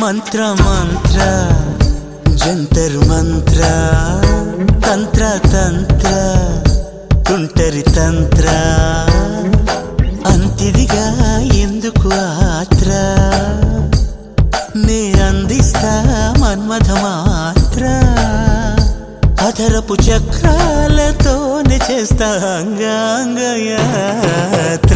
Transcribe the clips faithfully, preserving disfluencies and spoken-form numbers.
మంత్ర మంత్ర జంతర్ మంత్ర తంత్ర తంత్ర తుంటరి తంత్ర అంతిదిగా ఎందుకు ఆత్ర నే అందిస్తా మన్మథ మాత్ర అధరపు చక్రాలతోనే చేస్తా అంగాంగ యాత్ర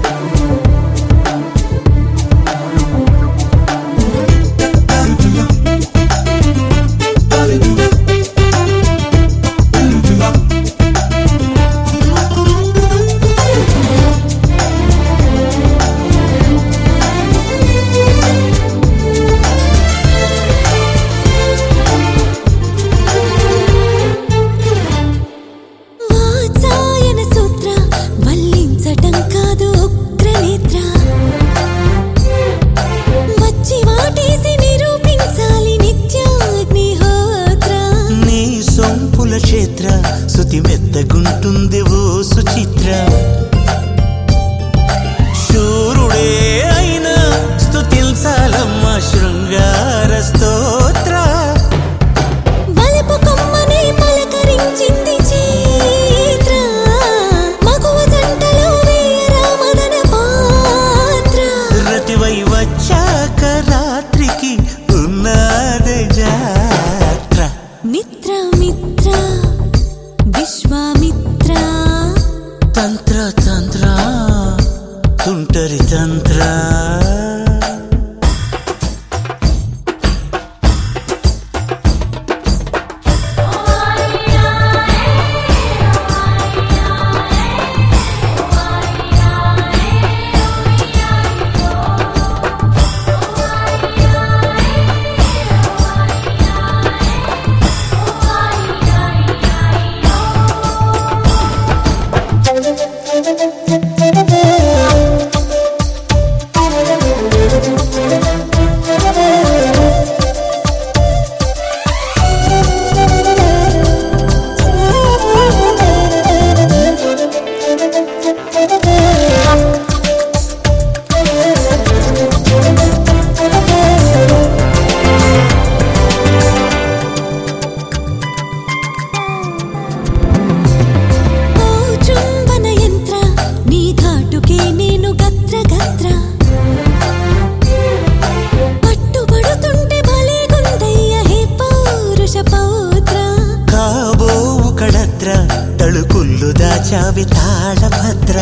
క్షేత్ర శృతి మెత్తగుంటుంది ఓ సుచిత్ర శూరుడే అయినా స్తుతించాలమ్మ శృంగార స్తోత్ర రతివై వచ్చాక రాత్రికి ఉన్నదే జాత్ర మిత్ర మిత్ర విశ్వామిత్ర తంత్ర తంత్ర తుంటరి తంత్ర తళుకుళ్ళు దాచావి తాళభద్ర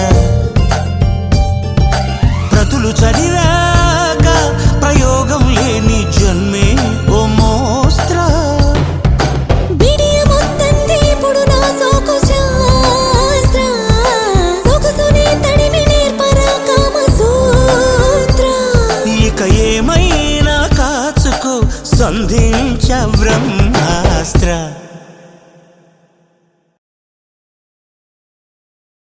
ప్రతులు చదివాక ప్రయోగం లేని జన్మే ఓ మోస్త్ర ఇక ఏమైనా కాచుకో సంధించ బ్రహ్మాస్త్ర